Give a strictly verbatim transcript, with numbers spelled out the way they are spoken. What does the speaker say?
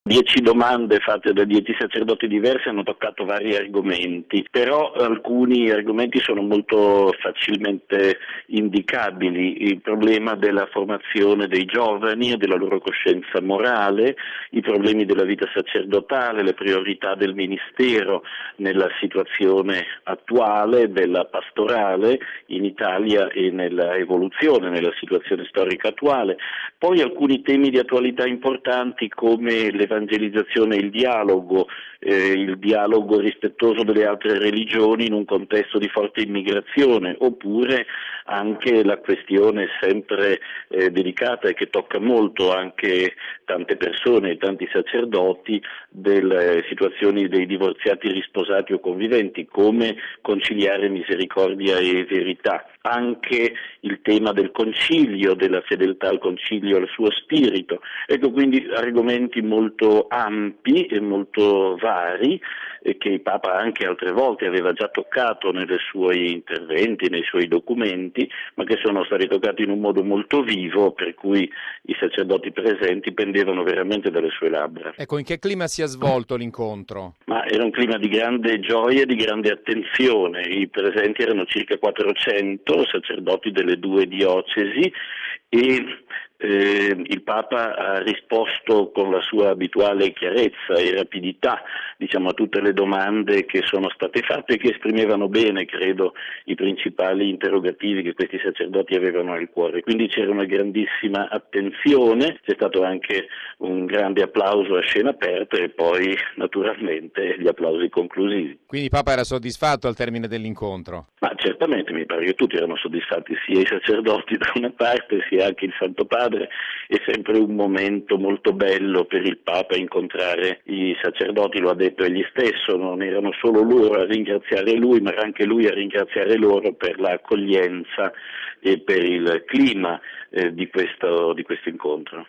Dieci domande fatte da dieci sacerdoti diversi hanno toccato vari argomenti, però alcuni argomenti sono molto facilmente indicabili: il problema della formazione dei giovani e della loro coscienza morale, i problemi della vita sacerdotale, le priorità del ministero nella situazione attuale della pastorale in Italia e nella evoluzione, nella situazione storica attuale. Poi alcuni temi di attualità importanti come l'evangelizzazione e il dialogo, eh, il dialogo rispettoso delle altre religioni in un contesto di forte immigrazione, oppure anche la questione sempre eh, delicata e che tocca molto anche tante persone e tanti sacerdoti delle situazioni dei divorziati risposati o conviventi, come conciliare misericordia e verità. Anche il tema del concilio, della fedeltà al concilio, al suo spirito. Ecco, quindi argomenti molto ampi e molto vari e che il Papa anche altre volte aveva già toccato nei suoi interventi, nei suoi documenti, ma che sono stati toccati in un modo molto vivo, per cui i sacerdoti presenti pendevano veramente dalle sue labbra. Ecco, in che clima si è svolto l'incontro? Ma era un clima di grande gioia e di grande attenzione. I presenti erano circa quattrocento sacerdoti delle due diocesi e eh, il Papa ha risposto con la sua abituale chiarezza e rapidità, diciamo, a tutte le domande che sono state fatte e che esprimevano bene, credo, i principali interrogativi che questi sacerdoti avevano al cuore. Quindi c'era una grandissima attenzione, c'è stato anche un grande applauso a scena aperta e poi naturalmente gli applausi conclusivi. Quindi il Papa era soddisfatto al termine dell'incontro? Ma certamente, mi pare che tutti erano soddisfatti, sia i sacerdoti da una parte sia anche il Santo Padre. È sempre un momento molto bello per il Papa incontrare i sacerdoti, lo ha detto egli stesso, non erano solo loro a ringraziare lui, ma anche lui a ringraziare loro per l'accoglienza e per il clima eh, di questo, di questo incontro.